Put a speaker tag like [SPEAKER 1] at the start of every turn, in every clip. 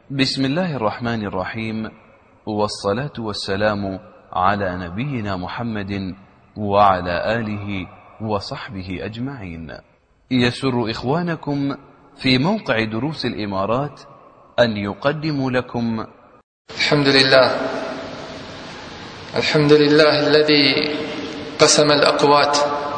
[SPEAKER 1] بسم الله الرحمن الرحيم، والصلاة والسلام على نبينا محمد وعلى آله وصحبه أجمعين. يسر إخوانكم في موقع دروس الإمارات أن يقدموا لكم
[SPEAKER 2] الحمد لله الذي قسم الأقوات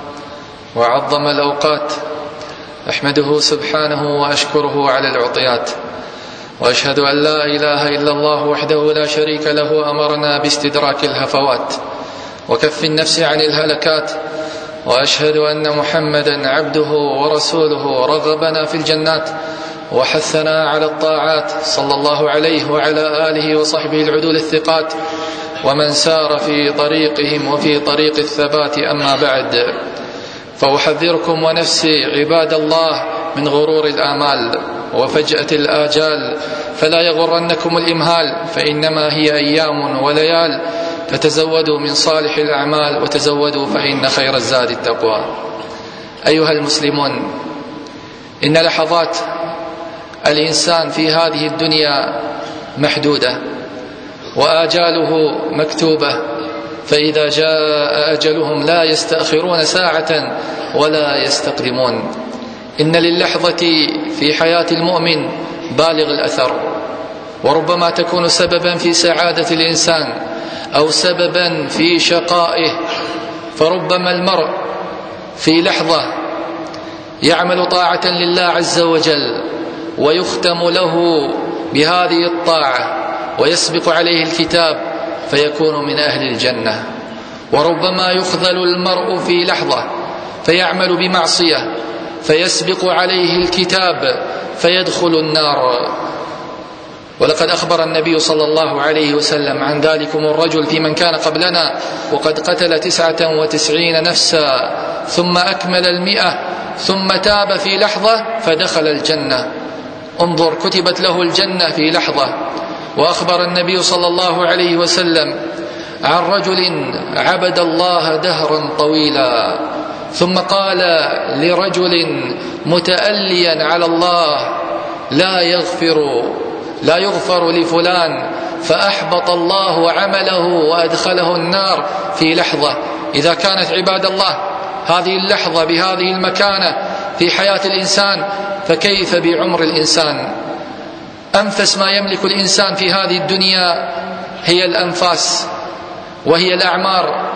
[SPEAKER 2] وعظم الأوقات، أحمده سبحانه وأشكره على العطيات، وأشهد أن لا إله إلا الله وحده لا شريك له أمرنا باستدراك الهفوات وكف النفس عن الهلكات، وأشهد أن محمدا عبده ورسوله رغبنا في الجنات وحثنا على الطاعات، صلى الله عليه وعلى آله وصحبه العدول الثقات ومن سار في طريقهم وفي طريق الثبات. أما بعد، فأحذركم ونفسي عباد الله من غرور الآمال وفجأة الآجال، فلا يغرنكم الإمهال، فإنما هي أيام وليال، فتزودوا من صالح الأعمال وتزودوا فإن خير الزاد التقوى. أيها المسلمون، إن لحظات الإنسان في هذه الدنيا محدودة وآجاله مكتوبة، فإذا جاء أجلهم لا يستأخرون ساعة ولا يستقدمون. إن للحظة في حياة المؤمن بالغ الأثر، وربما تكون سببا في سعادة الإنسان أو سببا في شقائه، فربما المرء في لحظة يعمل طاعة لله عز وجل ويختم له بهذه الطاعة ويسبق عليه الكتاب فيكون من أهل الجنة، وربما يخذل المرء في لحظة فيعمل بمعصية فيسبق عليه الكتاب فيدخل النار. ولقد أخبر النبي صلى الله عليه وسلم عن ذلكم الرجل في من كان قبلنا، وقد قتل 99 نفسا ثم أكمل 100 ثم تاب في لحظة فدخل الجنة. انظر، كتبت له الجنة في لحظة. وأخبر النبي صلى الله عليه وسلم عن رجل عبد الله دهرا طويلا، ثم قال لرجل متأليا على الله لا يغفر لفلان، فأحبط الله عمله وأدخله النار في لحظة. إذا كانت عباد الله هذه اللحظة بهذه المكانة في حياة الإنسان، فكيف بعمر الإنسان؟ أنفس ما يملك الإنسان في هذه الدنيا هي الأنفاس وهي الأعمار،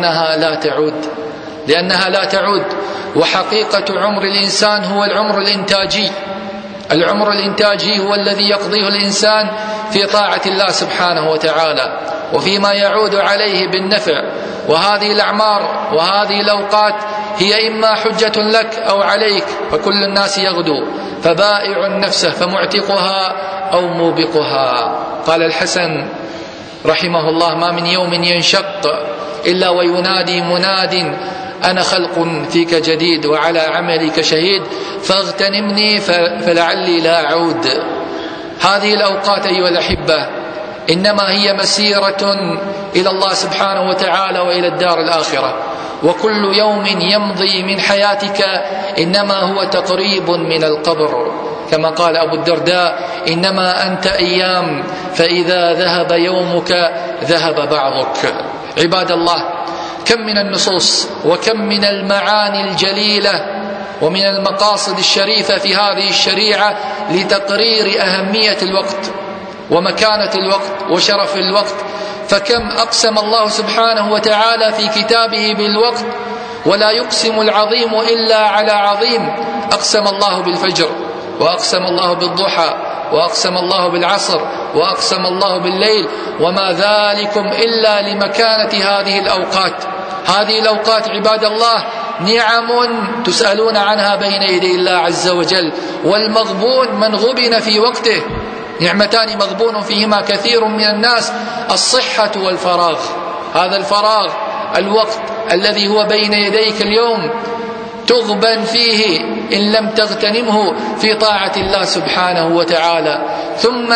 [SPEAKER 2] لأنها لا تعود. وحقيقة عمر الإنسان هو العمر الإنتاجي. العمر الإنتاجي هو الذي يقضيه الإنسان في طاعة الله سبحانه وتعالى وفيما يعود عليه بالنفع. وهذه الأعمار وهذه الأوقات هي إما حجة لك أو عليك، فكل الناس يغدو، فبائع نفسه فمعتقها أو موبقها. قال الحسن رحمه الله: ما من يوم ينشق إلا وينادي مناد أنا خلق فيك جديد وعلى عملك شهيد فاغتنمني فلعلي لا أعود. هذه الأوقات أيها الأحبة إنما هي مسيرة إلى الله سبحانه وتعالى وإلى الدار الآخرة، وكل يوم يمضي من حياتك إنما هو تقريب من القبر، كما قال أبو الدرداء: إنما أنت أيام فإذا ذهب يومك ذهب بعضك. عباد الله، كم من النصوص وكم من المعاني الجليلة ومن المقاصد الشريفة في هذه الشريعة لتقرير أهمية الوقت ومكانة الوقت وشرف الوقت. فكم أقسم الله سبحانه وتعالى في كتابه بالوقت، ولا يقسم العظيم إلا على عظيم. أقسم الله بالفجر، وأقسم الله بالضحى، وأقسم الله بالعصر، وأقسم الله بالليل، وما ذلكم إلا لمكانة هذه الأوقات. هذه الأوقات عباد الله نعم تسألون عنها بين يدي الله عز وجل، والمغبون من غبن في وقته. نعمتان مغبون فيهما كثير من الناس: الصحة والفراغ. هذا الفراغ الوقت الذي هو بين يديك اليوم تغبن فيه إن لم تغتنمه في طاعة الله سبحانه وتعالى. ثم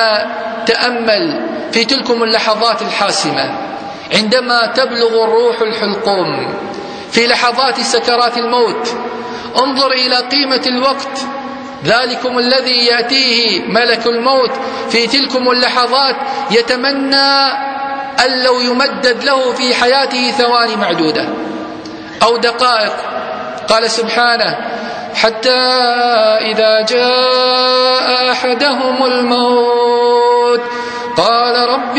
[SPEAKER 2] تأمل في تلكم اللحظات الحاسمة عندما تبلغ الروح الحلقوم، في لحظات سكرات الموت. انظر إلى قيمة الوقت ذلكم الذي يأتيه ملك الموت في تلكم اللحظات يتمنى أن لو يمدد له في حياته ثواني معدودة أو دقائق. قال سبحانه: حتى إذا جاء أحدهم الموت قال رب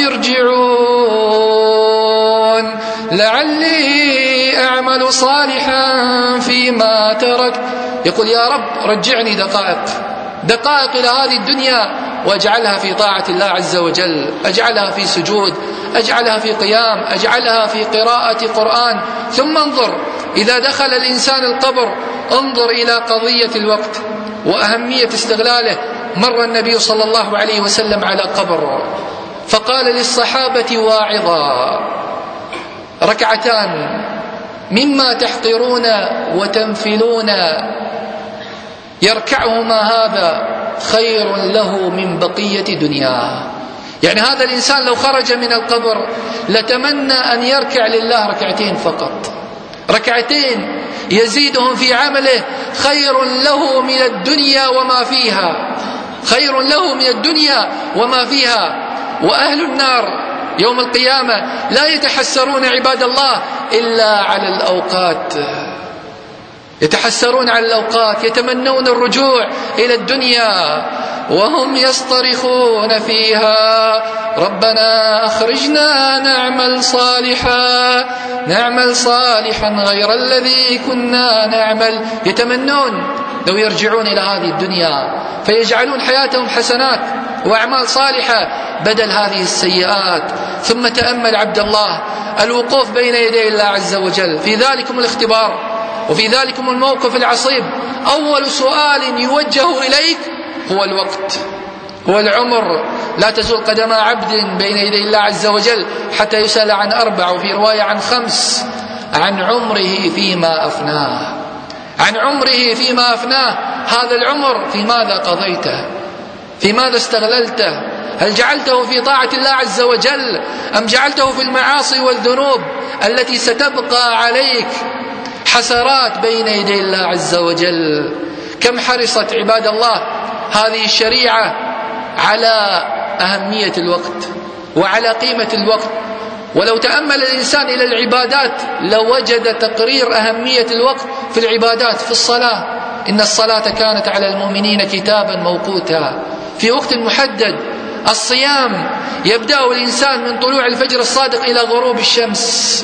[SPEAKER 2] ارجعون لعلي أعمل صالحا فيما تركت. يقول: يا رب رجعني دقائق إلى هذه الدنيا وأجعلها في طاعة الله عز وجل، أجعلها في سجود، أجعلها في قيام، أجعلها في قراءة قرآن. ثم انظر إذا دخل الإنسان القبر، انظر إلى قضية الوقت وأهمية استغلاله. مر النبي صلى الله عليه وسلم على قبر فقال للصحابة واعظا: ركعتان مما تحقرون وتنفلون يركعهما هذا خير له من بقية دنياه. يعني هذا الإنسان لو خرج من القبر لتمنى أن يركع لله ركعتين فقط، ركعتين يزيدهم في عمله خير له من الدنيا وما فيها، خير له من الدنيا وما فيها. وأهل النار يوم القيامة لا يتحسرون عباد الله إلا على الأوقات، يتحسرون على الأوقات، يتمنون الرجوع إلى الدنيا وهم يصطرخون فيها: ربنا أخرجنا نعمل صالحا غير الذي كنا نعمل. يتمنون لو يرجعون إلى هذه الدنيا فيجعلون حياتهم حسنات وأعمال صالحة بدل هذه السيئات. ثم تأمل عبد الله الوقوف بين يدي الله عز وجل في ذلكم الاختبار وفي ذلكم الموقف العصيب. أول سؤال يوجه إليك هو الوقت، هو العمر. لا تزول قدم عبد بين يدي الله عز وجل حتى يسأل عن 4 وفي رواية عن 5: عن عمره فيما أفناه، عن عمره فيما أفناه. هذا العمر في ماذا قضيته؟ في ماذا استغللته؟ هل جعلته في طاعة الله عز وجل أم جعلته في المعاصي والذنوب التي ستبقى عليك حسرات بين يدي الله عز وجل؟ كم حرصت عباد الله هذه الشريعة على أهمية الوقت وعلى قيمة الوقت. ولو تأمل الإنسان إلى العبادات لوجد تقرير أهمية الوقت في العبادات. في الصلاة: إن الصلاة كانت على المؤمنين كتابا موقوتا، في وقت محدد. الصيام يبدأ الإنسان من طلوع الفجر الصادق إلى غروب الشمس.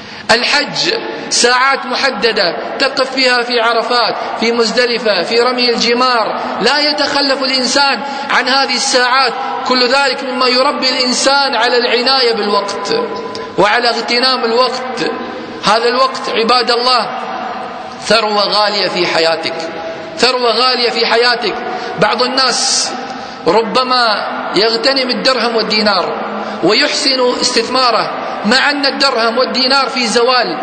[SPEAKER 2] الحج ساعات محددة تقف فيها في عرفات، في مزدلفة، في رمي الجمار، لا يتخلف الإنسان عن هذه الساعات. كل ذلك مما يربي الإنسان على العناية بالوقت وعلى اغتنام الوقت. هذا الوقت عباد الله ثروة غالية في حياتك، ثروة غالية في حياتك. بعض الناس ربما يغتنم الدرهم والدينار ويحسن استثماره، مع أن الدرهم والدينار في زوال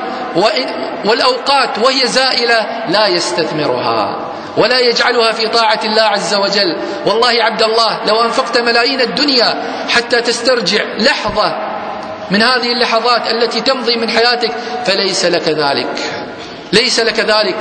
[SPEAKER 2] والأوقات وهي زائلة لا يستثمرها ولا يجعلها في طاعة الله عز وجل. والله عبد الله لو أنفقت ملايين الدنيا حتى تسترجع لحظة من هذه اللحظات التي تمضي من حياتك فليس لك ذلك، ليس لك ذلك.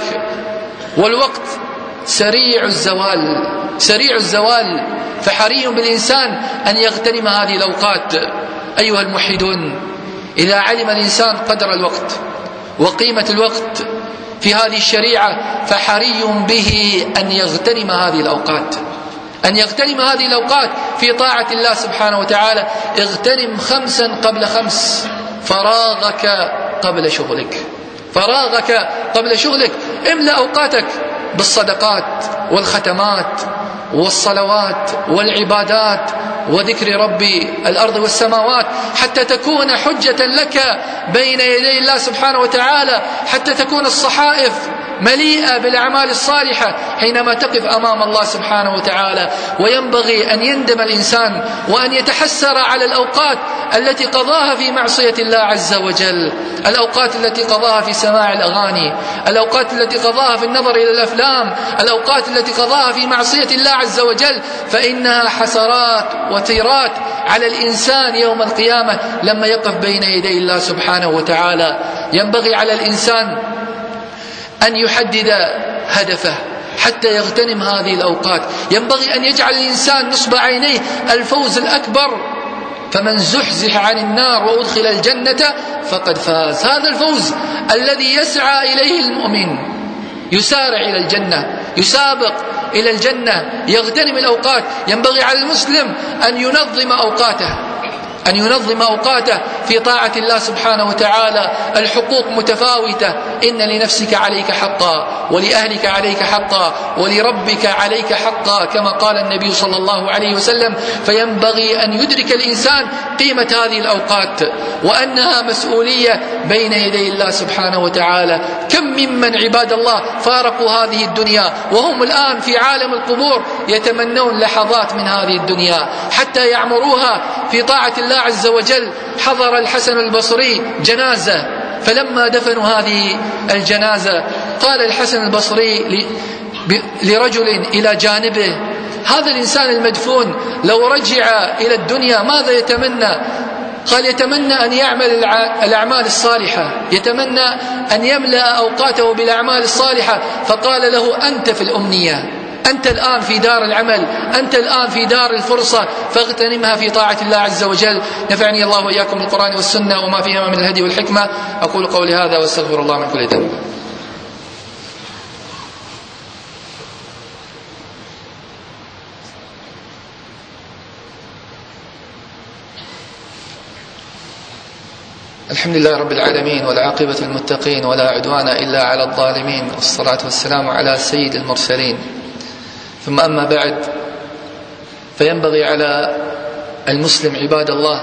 [SPEAKER 2] والوقت سريع الزوال، سريع الزوال، فحري بالإنسان أن يغتنم هذه الأوقات. أيها الموحدون، إذا علم الإنسان قدر الوقت وقيمة الوقت في هذه الشريعة فحري به أن يغتنم هذه الأوقات، أن يغتنم هذه الأوقات في طاعة الله سبحانه وتعالى. اغتنم 5 قبل 5، فراغك قبل شغلك، فراغك قبل شغلك. املأ أوقاتك بالصدقات والختمات والصلوات والعبادات وذكر رب الأرض والسماوات حتى تكون حجة لك بين يدي الله سبحانه وتعالى، حتى تكون الصحائف مليئة بالأعمال الصالحة حينما تقف أمام الله سبحانه وتعالى. وينبغي أن يندم الإنسان وأن يتحسر على الأوقات التي قضاها في معصية الله عز وجل، الأوقات التي قضاها في سماع الأغاني، الأوقات التي قضاها في النظر إلى الأفلام، الأوقات التي قضاها في معصية الله عز وجل، فإنها حسرات وتيرات على الإنسان يوم القيامة لما يقف بين يدي الله سبحانه وتعالى. ينبغي على الإنسان أن يحدد هدفه حتى يغتنم هذه الأوقات. ينبغي أن يجعل الإنسان نصب عينيه الفوز الأكبر، فمن زحزح عن النار وأدخل الجنة فقد فاز. هذا الفوز الذي يسعى إليه المؤمن، يسارع إلى الجنة، يسابق إلى الجنة، يغتنم الأوقات. ينبغي على المسلم أن ينظم أوقاته في طاعة الله سبحانه وتعالى. الحقوق متفاوتة، إن لنفسك عليك حقا، ولأهلك عليك حقا، ولربك عليك حقا، كما قال النبي صلى الله عليه وسلم. فينبغي أن يدرك الإنسان قيمة هذه الأوقات، وأنها مسؤولية بين يدي الله سبحانه وتعالى. كم ممن عباد الله فارقوا هذه الدنيا وهم الآن في عالم القبور يتمنون لحظات من هذه الدنيا حتى يعمروها في طاعة الله عز وجل. حضر الحسن البصري جنازة، فلما دفنوا هذه الجنازة قال الحسن البصري لرجل إلى جانبه: هذا الإنسان المدفون لو رجع إلى الدنيا ماذا يتمنى؟ قال: يتمنى أن يعمل الأعمال الصالحة، يتمنى أن يملأ أوقاته بالأعمال الصالحة. فقال له: أنت في الأمنية، أنت الآن في دار العمل، أنت الآن في دار الفرصة، فاغتنمها في طاعة الله عز وجل. نفعني الله وإياكم بالقرآن والسنة وما فيهما من الهدي والحكمة. أقول قولي هذا واستغفر الله من كل ذنب. الحمد لله رب العالمين، والعاقبة للمتقين، ولا عدوان إلا على الظالمين، والصلاة والسلام على سيد المرسلين. ثم أما بعد، فينبغي على المسلم عباد الله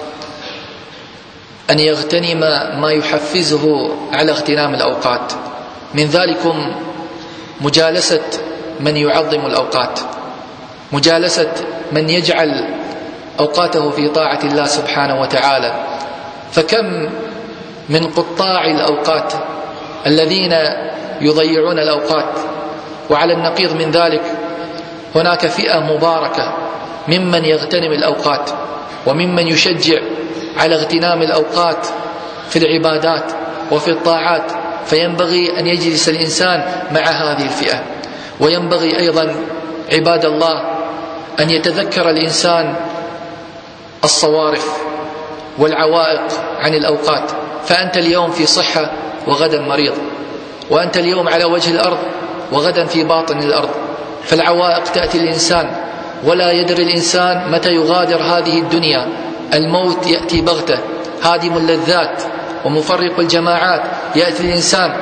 [SPEAKER 2] أن يغتنم ما يحفزه على اغتنام الأوقات. من ذلكم مجالسة من يعظم الأوقات، مجالسة من يجعل أوقاته في طاعة الله سبحانه وتعالى. فكم من قطاع الأوقات الذين يضيعون الأوقات. وعلى النقيض من ذلك هناك فئة مباركة ممن يغتنم الأوقات وممن يشجع على اغتنام الأوقات في العبادات وفي الطاعات. فينبغي أن يجلس الإنسان مع هذه الفئة. وينبغي أيضا عباد الله أن يتذكر الإنسان الصوارف والعوائق عن الأوقات. فأنت اليوم في صحة وغدا مريض، وأنت اليوم على وجه الأرض وغدا في باطن الأرض. فالعوائق تأتي الإنسان ولا يدري الإنسان متى يغادر هذه الدنيا. الموت يأتي بغتة، هادم اللذات ومفرق الجماعات يأتي الإنسان.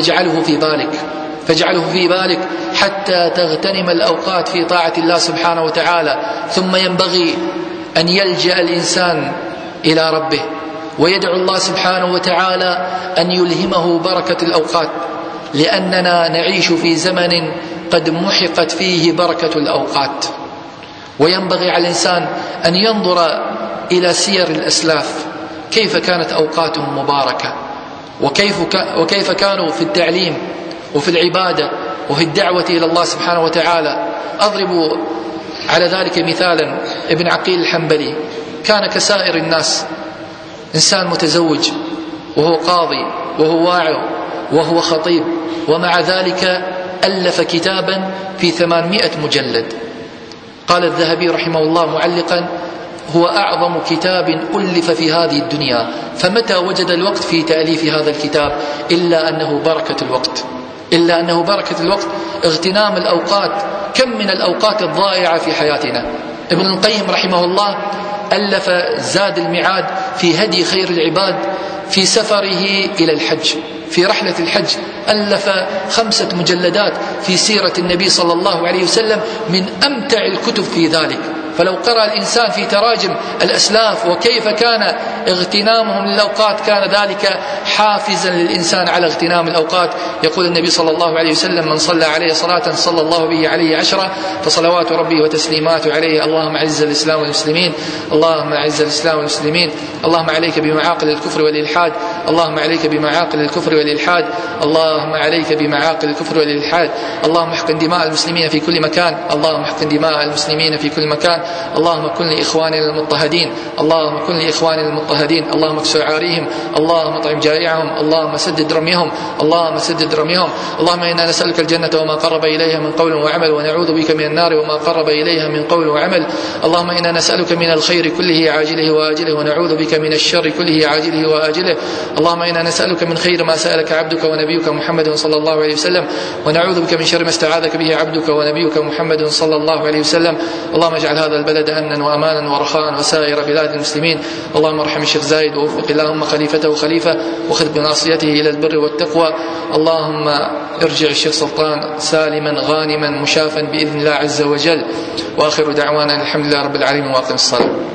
[SPEAKER 2] فاجعله في بالك حتى تغتنم الأوقات في طاعة الله سبحانه وتعالى. ثم ينبغي أن يلجأ الإنسان إلى ربه ويدعو الله سبحانه وتعالى أن يلهمه بركة الأوقات، لأننا نعيش في زمن قد محقت فيه بركة الأوقات. وينبغي على الإنسان أن ينظر إلى سير الأسلاف، كيف كانت أوقاتهم مباركة، وكيف كانوا في التعليم وفي العبادة وفي الدعوة إلى الله سبحانه وتعالى. أضرب على ذلك مثالا: ابن عقيل الحنبلي كان كسائر الناس، إنسان متزوج وهو قاضي وهو واعظ وهو خطيب، ومع ذلك ألف كتابا في 800 مجلد. قال الذهبي رحمه الله معلقا: هو أعظم كتاب ألف في هذه الدنيا. فمتى وجد الوقت في تأليف هذا الكتاب إلا أنه بركة الوقت، اغتنام الأوقات. كم من الأوقات الضائعة في حياتنا. ابن القيم رحمه الله ألف زاد المعاد في هدي خير العباد في سفره إلى الحج، في رحلة الحج ألف 5 مجلدات في سيرة النبي صلى الله عليه وسلم، من أمتع الكتب في ذلك. فلو قرأ الإنسان في تراجم الأسلاف وكيف كان اغتنامهم للأوقات كان ذلك حافزا للإنسان على اغتنام الأوقات. يقول النبي صلى الله عليه وسلم: من صلى عليه صلاة صلى الله به عليه 10 فصلوات ربي وتسليماته عليه. اللهم أعز الإسلام والمسلمين، اللهم أعز الإسلام والمسلمين، اللهم عليك بمعاقل الكفر والإلحاد، اللهم عليك بمعاقل الكفر والإلحاد، اللهم عليك بمعاقل الكفر والإلحاد. اللهم احقن دماء المسلمين في كل مكان، اللهم احقن دماء المسلمين في كل مكان. اللهم كن لإخواننا المضطهدين، اللهم كن لإخواننا المضطهدين، اللهم اكسر عاريهم، اللهم اطعم جائعهم، اللهم سدد رميهم، اللهم سدد رميهم. اللهم إنا نسألك الجنة وما قرب إليها من قول وعمل، ونعوذ بك من النار وما قرب إليها من قول وعمل. اللهم إنا نسألك من الخير كله عاجله وآجله، ونعوذ بك من الشر كله عاجله وآجله. اللهم إنا نسألك من خير ما سألك عبدك ونبيك محمد صلى الله عليه وسلم، ونعوذ بك من شر ما استعاذك به عبدك ونبيك محمد صلى الله عليه وسلم. اللهم اجعل هذا البلد أمنا وأمانا ورخاء وسائر بلاد المسلمين. اللهم ارحم الشيخ زايد ووفق اللهم خليفته خليفة وخذ بناصيته إلى البر والتقوى. اللهم ارجع الشيخ سلطان سالما غانما مشافا بإذن الله عز وجل. وآخر دعوانا الحمد لله رب العالمين، وأقم الصلاة.